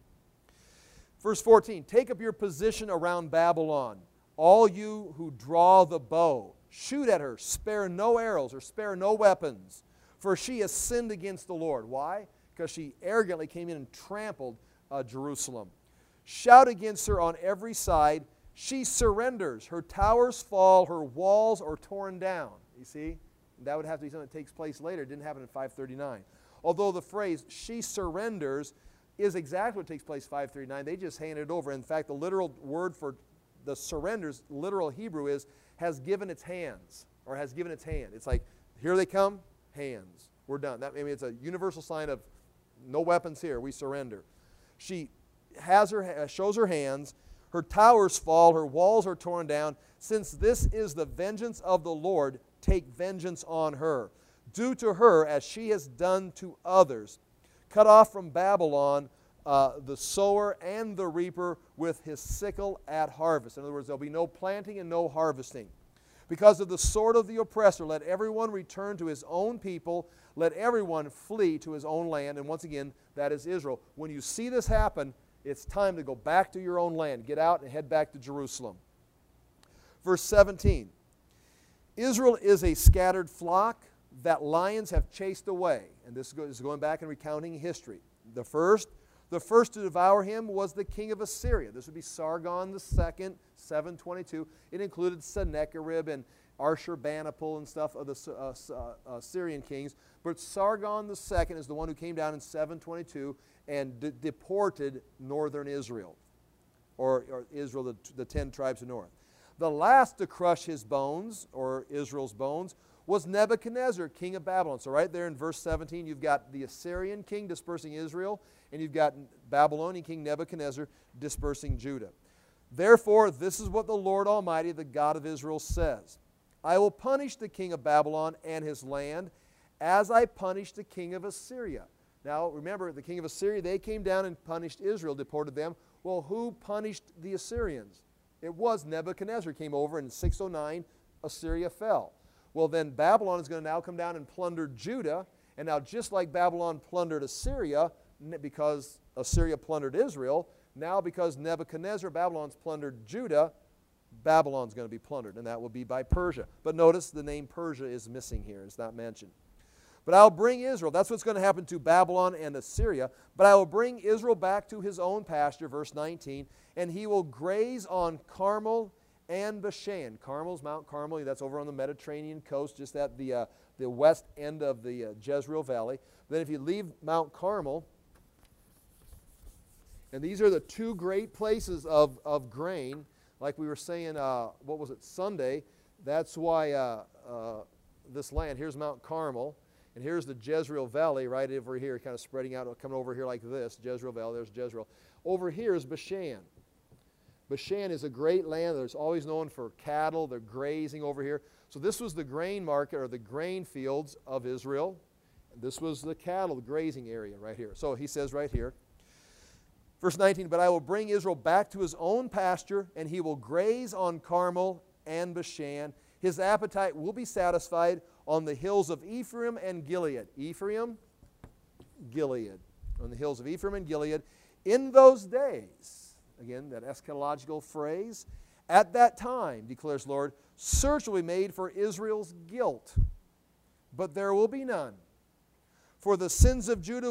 Verse 14, take up your position around Babylon, all you who draw the bow. Shoot at her, spare no arrows or spare no weapons, for she has sinned against the Lord. Why? Because she arrogantly came in and trampled Jerusalem. Shout against her on every side. She surrenders. Her towers fall, her walls are torn down. You see? That would have to be something that takes place later. It didn't happen in 539. although the phrase she surrenders is exactly what takes place 539. They just hand it over. In fact, the literal word for the surrenders, literal Hebrew is has given its hands, or has given its hand. It's like, here they come, hands. We're done. That, I mean, it's a universal sign of no weapons here. We surrender. She has shows her hands. Her towers fall. Her walls are torn down. Since this is the vengeance of the Lord, take vengeance on her. Do to her as she has done to others. Cut off from Babylon the sower and the reaper with his sickle at harvest. In other words, there'll be no planting and no harvesting. Because of the sword of the oppressor, let everyone return to his own people. Let everyone flee to his own land. And once again, that is Israel. When you see this happen, it's time to go back to your own land. Get out and head back to Jerusalem. Verse 17. Israel is a scattered flock that lions have chased away. And this is going back and recounting history. The first to devour him was the king of Assyria. This would be Sargon II, 722. It included Sennacherib and Ashurbanipal and stuff of the Assyrian kings. But Sargon II is the one who came down in 722 and deported northern Israel, or Israel, the 10 tribes of north. The last to crush his bones, or Israel's bones, was Nebuchadnezzar, king of Babylon. So right there in verse 17, you've got the Assyrian king dispersing Israel, and you've got Babylonian king Nebuchadnezzar dispersing Judah. Therefore, this is what the Lord Almighty, the God of Israel, says. I will punish the king of Babylon and his land as I punished the king of Assyria. Now, remember, the king of Assyria, they came down and punished Israel, deported them. Well, who punished the Assyrians? It was Nebuchadnezzar came over in 609, Assyria fell. Well, then Babylon is going to now come down and plunder Judah. And now just like Babylon plundered Assyria, because Assyria plundered Israel, now because Nebuchadnezzar, Babylon's plundered Judah, Babylon's going to be plundered, and that will be by Persia. But notice the name Persia is missing here. It's not mentioned. But I'll bring Israel. That's what's going to happen to Babylon and Assyria. But I will bring Israel back to his own pasture, verse 19, and he will graze on Carmel and Bashan. Carmel's Mount Carmel. That's over on the Mediterranean coast, just at the west end of the Jezreel Valley. Then if you leave Mount Carmel, and these are the two great places of grain, like we were saying, what was it, Sunday, that's why this land, here's Mount Carmel, and here's the Jezreel Valley right over here, kind of spreading out, coming over here like this, Jezreel Valley, there's Jezreel. Over here is Bashan. Bashan is a great land. There's always known for cattle. They're grazing over here. So this was the grain market, or the grain fields of Israel. This was the cattle grazing area right here. So he says right here, verse 19, but I will bring Israel back to his own pasture, and he will graze on Carmel and Bashan. His appetite will be satisfied on the hills of Ephraim and Gilead. Ephraim, Gilead. On the hills of Ephraim and Gilead. In those days, again, that eschatological phrase, at that time, declares Lord, search will be made for Israel's guilt, but there will be none. For the sins of Judah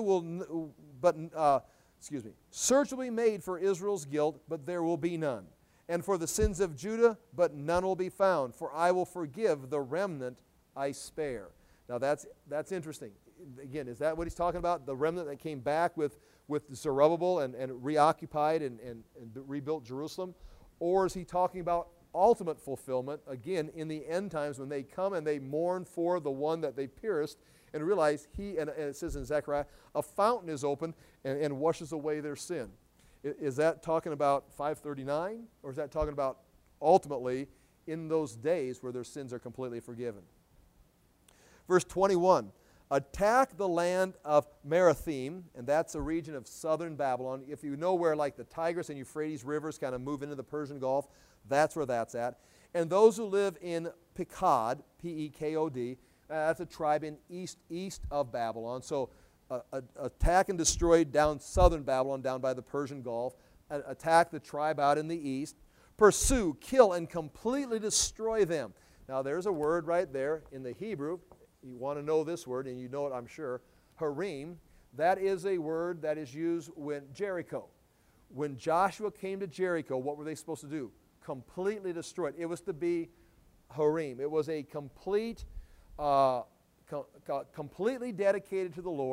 search will be made for Israel's guilt, but there will be none. And for the sins of Judah, but none will be found. For I will forgive the remnant I spare. Now that's interesting. Again, is that what he's talking about? The remnant that came back with Zerubbabel and reoccupied and rebuilt Jerusalem? Or is he talking about ultimate fulfillment, again, in the end times when they come and they mourn for the one that they pierced and realize and it says in Zechariah, a fountain is opened and washes away their sin. Is that talking about 539? Or is that talking about ultimately in those days where their sins are completely forgiven? Verse 21, attack the land of Merathim, and that's a region of southern Babylon. If you know where like the Tigris and Euphrates rivers kind of move into the Persian Gulf, that's where that's at. And those who live in Pekod, P-E-K-O-D, that's a tribe in east of Babylon. So attack and destroy down southern Babylon, down by the Persian Gulf. Attack the tribe out in the east. Pursue, kill, and completely destroy them. Now there's a word right there in the Hebrew. You want to know this word, and you know it, I'm sure. Harim, that is a word that is used when Jericho. When Joshua came to Jericho, what were they supposed to do? Completely destroy it. It was to be Harim. It was a completely dedicated to the Lord,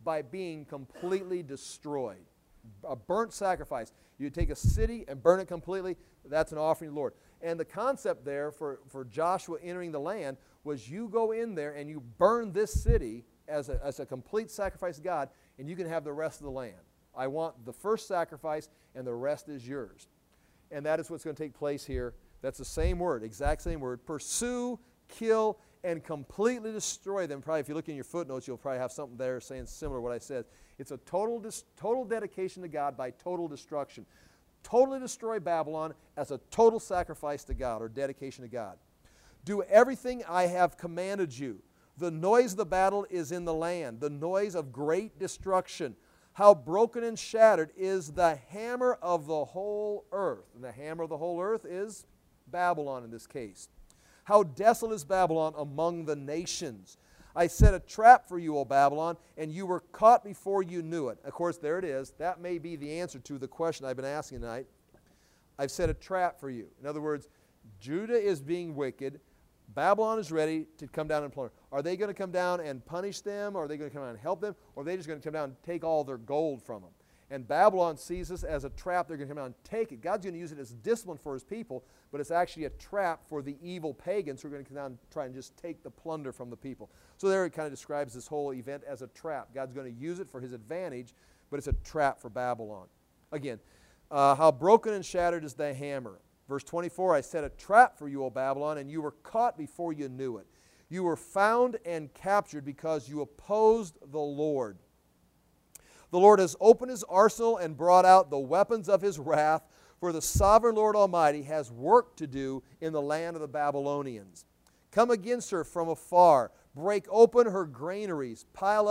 by being completely destroyed. A burnt sacrifice. You take a city and burn it completely, that's an offering to the Lord. And the concept there for Joshua entering the land was you go in there and you burn this city as a complete sacrifice to God, and you can have the rest of the land. I want the first sacrifice, and the rest is yours. And that is what's going to take place here. That's the same word, exact same word. Pursue, kill, and completely destroy them. Probably if you look in your footnotes, you'll probably have something there saying similar to what I said. It's a total dedication to God by total destruction. Totally destroy Babylon as a total sacrifice to God or dedication to God. Do everything I have commanded you. The noise of the battle is in the land, the noise of great destruction. How broken and shattered is the hammer of the whole earth. And the hammer of the whole earth is Babylon in this case. How desolate is Babylon among the nations. I set a trap for you, O Babylon, and you were caught before you knew it. Of course, there it is. That may be the answer to the question I've been asking tonight. I've set a trap for you. In other words, Judah is being wicked. Babylon is ready to come down and plunder. Are they going to come down and punish them? Or are they going to come down and help them? Or are they just going to come down and take all their gold from them? And Babylon sees this as a trap. They're going to come down and take it. God's going to use it as discipline for His people, but it's actually a trap for the evil pagans who are going to come down and try and just take the plunder from the people. So there it kind of describes this whole event as a trap. God's going to use it for His advantage, but it's a trap for Babylon. Again, how broken and shattered is the hammer. Verse 24, I set a trap for you, O Babylon, and you were caught before you knew it. You were found and captured because you opposed the Lord. The Lord has opened His arsenal and brought out the weapons of His wrath, for the sovereign Lord Almighty has work to do in the land of the Babylonians. Come against her from afar, break open her granaries, pile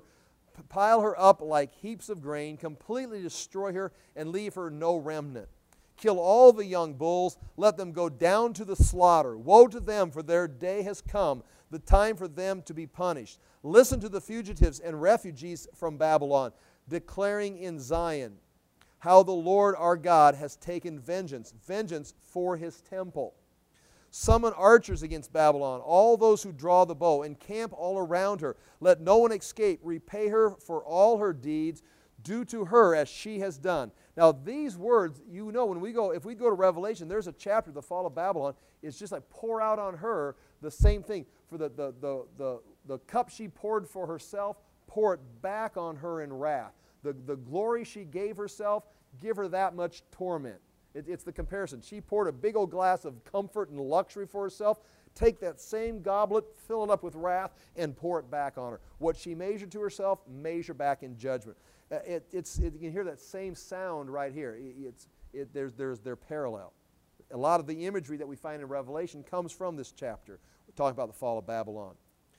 her up like heaps of grain, completely destroy her and leave her no remnant. Kill all the young bulls, let them go down to the slaughter. Woe to them, for their day has come, the time for them to be punished. Listen to the fugitives and refugees from Babylon, declaring in Zion how the Lord our God has taken vengeance for His temple. Summon archers against Babylon, all those who draw the bow, encamp all around her. Let no one escape. Repay her for all her deeds. Do to her as she has done. Now these words, you know, if we go to Revelation, there's a chapter, the fall of Babylon. It's just like pour out on her the same thing. For the cup she poured for herself, pour it back on her in wrath. The glory she gave herself, give her that much torment. It's the comparison. She poured a big old glass of comfort and luxury for herself. Take that same goblet, fill it up with wrath, and pour it back on her. What she measured to herself, measure back in judgment. You can hear that same sound right here. They're parallel. A lot of the imagery that we find in Revelation comes from this chapter. We're talking about the fall of Babylon.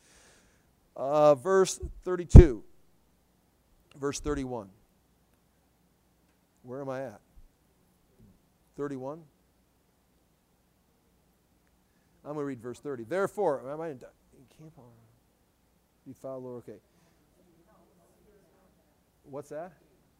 Verse 32. Verse 31. Where am I at? 31? I'm going to read verse 30. Therefore, am I in camp on? Be foul, Lord. Okay. What's that?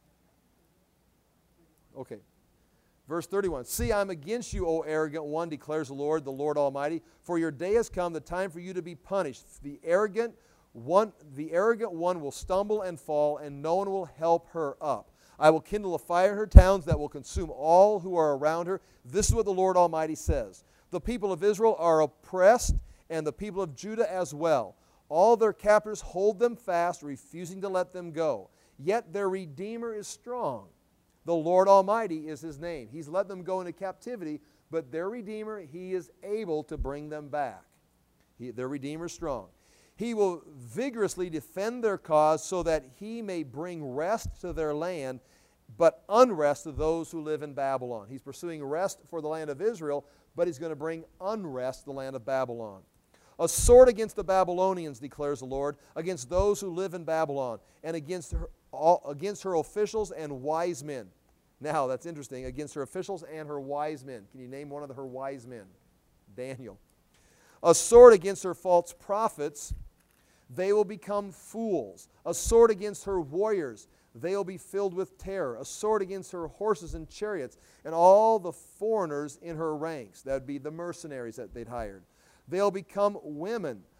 Okay. Verse 31. See, I'm against you, O arrogant one, declares the Lord Almighty. For your day has come, the time for you to be punished. The arrogant one will stumble and fall, and no one will help her up. I will kindle a fire in her towns that will consume all who are around her. This is what the Lord Almighty says. The people of Israel are oppressed, and the people of Judah as well. All their captors hold them fast, refusing to let them go. Yet their Redeemer is strong. The Lord Almighty is His name. He's let them go into captivity, but their Redeemer, He is able to bring them back. Their Redeemer is strong. He will vigorously defend their cause so that He may bring rest to their land, but unrest to those who live in Babylon. He's pursuing rest for the land of Israel, but He's going to bring unrest to the land of Babylon. A sword against the Babylonians, declares the Lord, against those who live in Babylon, and against her officials and wise men. Now, that's interesting, against her officials and her wise men. Can you name one of her wise men? Daniel. A sword against her false prophets, they will become fools. A sword against her warriors, they will be filled with terror. A sword against her horses and chariots, and all the foreigners in her ranks. That would be the mercenaries that they'd hired. They'll become women.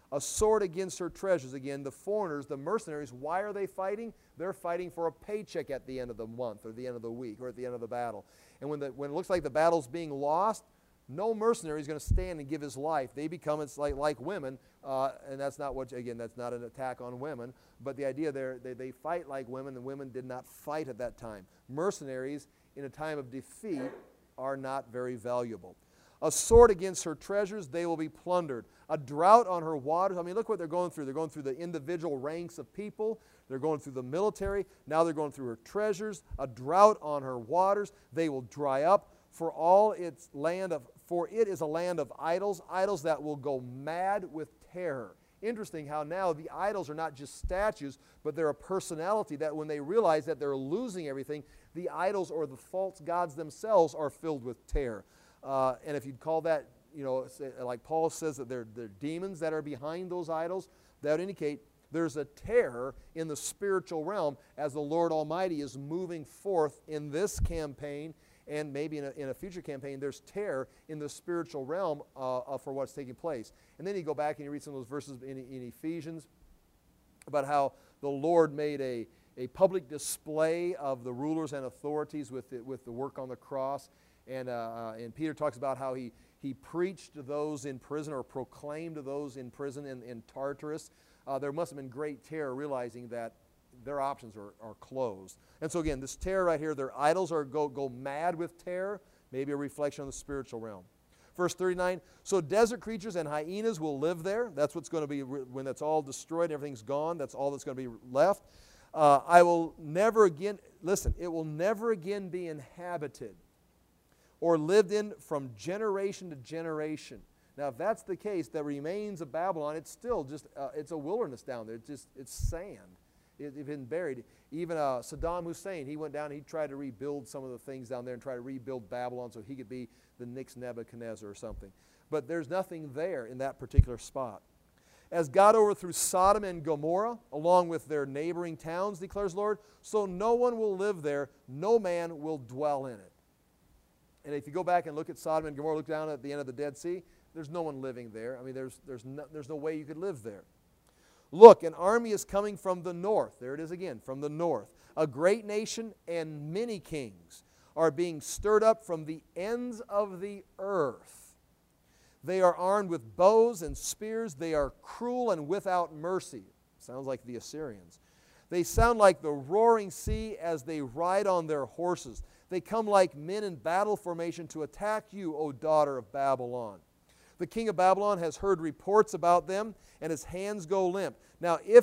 A sword against her treasures. Again, the foreigners, the mercenaries, why are they fighting? They're fighting for a paycheck at the end of the month or the end of the week or at the end of the battle. And when it looks like the battle's being lost, no mercenary is going to stand and give his life. They become, it's like women, and that's not what, again, that's not an attack on women, but the idea there, they fight like women, and women did not fight at that time. Mercenaries, in a time of defeat, are not very valuable. A sword against her treasures, they will be plundered. A drought on her waters. I mean, look what they're going through. They're going through the individual ranks of people. They're going through the military. Now they're going through her treasures. A drought on her waters. They will dry up. For it is a land of idols, idols that will go mad with terror. Interesting how now the idols are not just statues, but they're a personality that when they realize that they're losing everything, the idols or the false gods themselves are filled with terror. And if you'd call that, like Paul says that they're demons that are behind those idols, that would indicate there's a terror in the spiritual realm as the Lord Almighty is moving forth in this campaign, and maybe in a future campaign, there's terror in the spiritual realm for what's taking place. And then you go back and you read some of those verses in Ephesians about how the Lord made a public display of the rulers and authorities with the work on the cross. And Peter talks about how he preached to those in prison or proclaimed to those in prison in Tartarus. There must have been great terror realizing that their options are closed. And so again, this terror right here, their idols go mad with terror, maybe a reflection on the spiritual realm. Verse 39, so desert creatures and hyenas will live there. That's what's going to be, when that's all destroyed, everything's gone, that's all that's going to be left. I will never again, listen, it will never again be inhabited or lived in from generation to generation. Now, if that's the case, the remains of Babylon, it's still just, it's a wilderness down there. It's sand. It's been buried. Even Saddam Hussein, he went down and he tried to rebuild some of the things down there and try to rebuild Babylon so he could be the next Nebuchadnezzar or something. But there's nothing there in that particular spot. As God overthrew Sodom and Gomorrah, along with their neighboring towns, declares the Lord, so no one will live there, no man will dwell in it. And if you go back and look at Sodom and Gomorrah, look down at the end of the Dead Sea, there's no one living there. I mean, there's no way you could live there. Look, an army is coming from the north. There it is again, from the north. A great nation and many kings are being stirred up from the ends of the earth. They are armed with bows and spears. They are cruel and without mercy. Sounds like the Assyrians. They sound like the roaring sea as they ride on their horses. They come like men in battle formation to attack you, O daughter of Babylon. The king of Babylon has heard reports about them, and his hands go limp. Now, if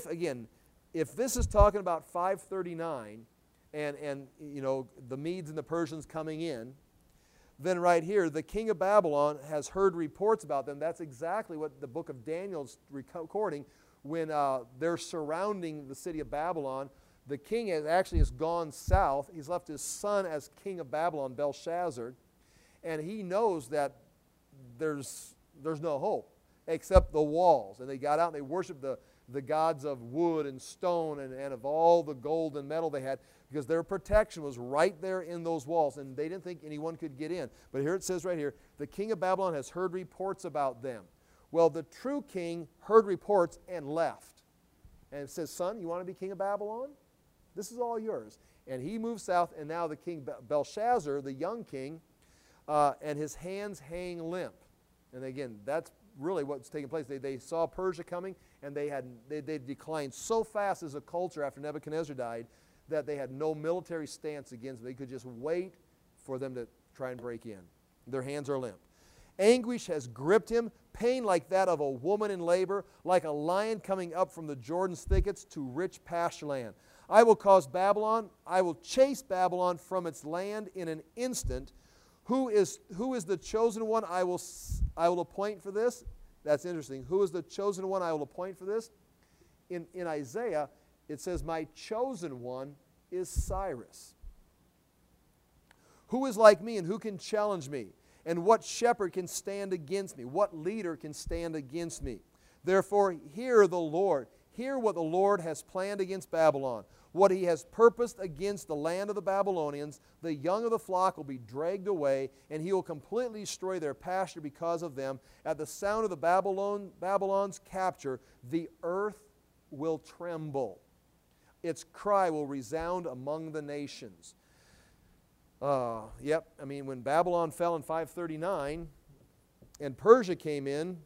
this is talking about 539, and the Medes and the Persians coming in, then right here, the king of Babylon has heard reports about them. That's exactly what the book of Daniel is recording when they're surrounding the city of Babylon. The king has gone south. He's left his son as king of Babylon, Belshazzar, and he knows that there's no hope except the walls. And they got out and they worshiped the gods of wood and stone and of all the gold and metal they had, because their protection was right there in those walls, and they didn't think anyone could get in. But here it says right here, the king of Babylon has heard reports about them. Well, the true king heard reports and left. And it says, son, you want to be king of Babylon? This is all yours. And he moved south, and now the king Belshazzar, the young king, and his hands hang limp. And again, that's really what's taking place. They saw Persia coming, and they declined so fast as a culture after Nebuchadnezzar died that they had no military stance against them. They could just wait for them to try and break in. Their hands are limp. Anguish has gripped him, pain like that of a woman in labor, like a lion coming up from the Jordan's thickets to rich pasture land. I will chase Babylon from its land in an instant. Who is the chosen one I will appoint for this? That's interesting. Who is the chosen one I will appoint for this? In Isaiah, it says, my chosen one is Cyrus. Who is like me and who can challenge me? And what shepherd can stand against me? What leader can stand against me? Therefore, hear what the Lord has planned against Babylon. what he has purposed against the land of the Babylonians, the young of the flock will be dragged away, and he will completely destroy their pasture because of them. At the sound of the Babylon's capture, the earth will tremble. Its cry will resound among the nations. Yep, I mean, when Babylon fell in 539 and Persia came in,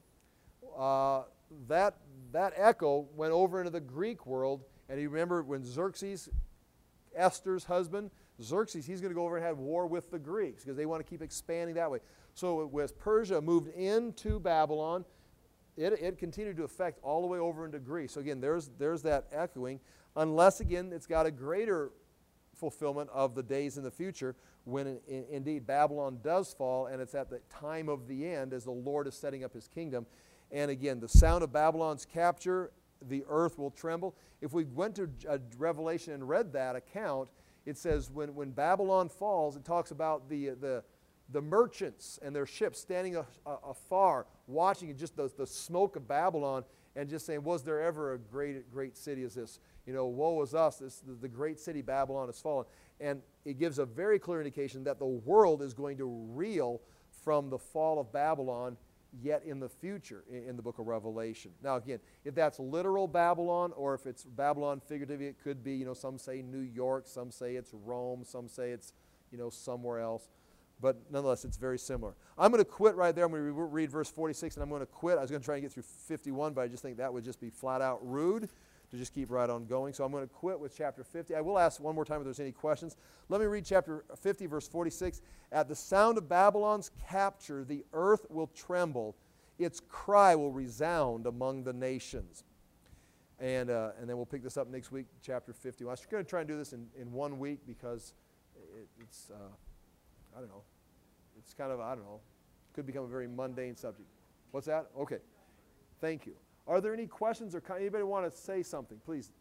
that echo went over into the Greek world. And you remember when Xerxes, Esther's husband, Xerxes, he's going to go over and have war with the Greeks because they want to keep expanding that way. So as Persia moved into Babylon, it continued to affect all the way over into Greece. So again, there's that echoing, unless again it's got a greater fulfillment of the days in the future when indeed Babylon does fall, and it's at the time of the end as the Lord is setting up his kingdom. And again, the sound of Babylon's capture, the earth will tremble. If we went to Revelation and read that account, it says when Babylon falls, it talks about the merchants and their ships standing afar, watching just the smoke of Babylon and just saying, was there ever a great city as this? You know, woe is us, the great city Babylon has fallen. And it gives a very clear indication that the world is going to reel from the fall of Babylon yet in the future in the book of Revelation. Now again, if that's literal Babylon or if it's Babylon figuratively, it could be, you know, some say New York, some say it's Rome, some say it's, you know, somewhere else. But nonetheless, it's very similar. I'm going to quit right there. I'm going to read verse 46 and I'm going to quit. I was going to try and get through 51, but I just think that would just be flat out rude to just keep right on going. So I'm going to quit with chapter 50. I will ask one more time if there's any questions. Let me read chapter 50, verse 46. At the sound of Babylon's capture, the earth will tremble. Its cry will resound among the nations. And then we'll pick this up next week, chapter 50. I was going to try and do this in 1 week because it's, I don't know, it's kind of, I don't know, could become a very mundane subject. What's that? Okay. Thank you. Are there any questions or anybody want to say something? Please.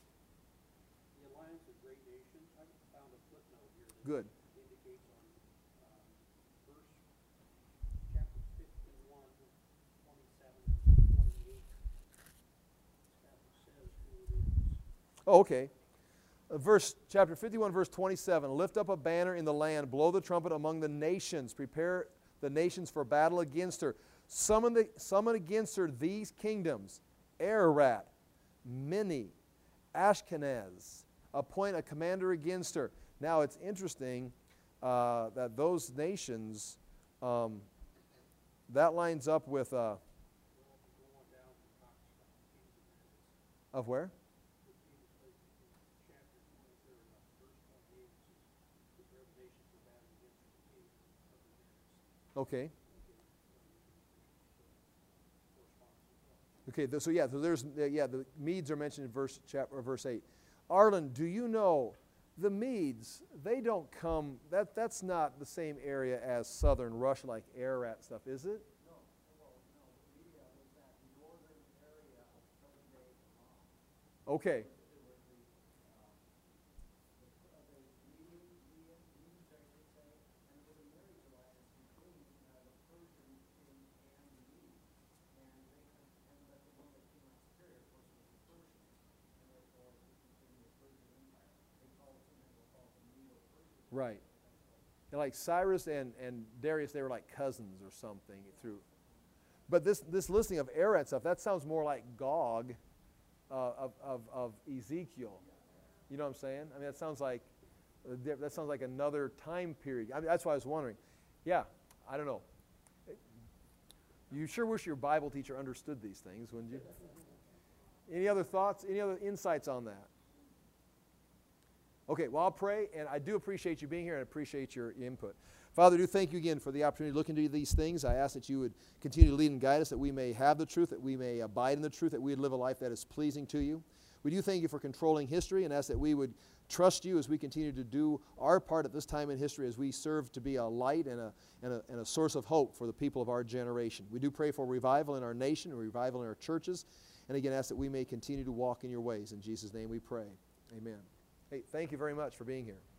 The Alliance of Great Nations, I found a footnote here that Good. indicates on chapter 51, 27, 28, says who it is. Oh, okay. Chapter 51, verse 27. Lift up a banner in the land, blow the trumpet among the nations, prepare the nations for battle against her. Summon against her these kingdoms, Ararat, Minni, Ashkenaz. Appoint a commander against her. Now it's interesting that those nations, that lines up with, of where? Okay. Okay, so there's the Medes are mentioned in verse 8. Arlen, do you know the Medes? They don't come. That's not the same area as southern Russia, like Ararat stuff, is it? No. Media was that northern area of present-day Iran. Okay. Right. And like Cyrus and Darius, they were like cousins or something through. But this listing of Ararat stuff, that sounds more like Gog of Ezekiel. You know what I'm saying? I mean, that sounds like another time period. I mean, that's why I was wondering. Yeah, I don't know. You sure wish your Bible teacher understood these things, wouldn't you? Any other thoughts? Any other insights on that? Okay, well, I'll pray, and I do appreciate you being here and I appreciate your input. Father, I do thank you again for the opportunity to look into these things. I ask that you would continue to lead and guide us, that we may have the truth, that we may abide in the truth, that we would live a life that is pleasing to you. We do thank you for controlling history and ask that we would trust you as we continue to do our part at this time in history as we serve to be a light and a source of hope for the people of our generation. We do pray for revival in our nation and revival in our churches, and again ask that we may continue to walk in your ways. In Jesus' name we pray. Amen. Hey, thank you very much for being here.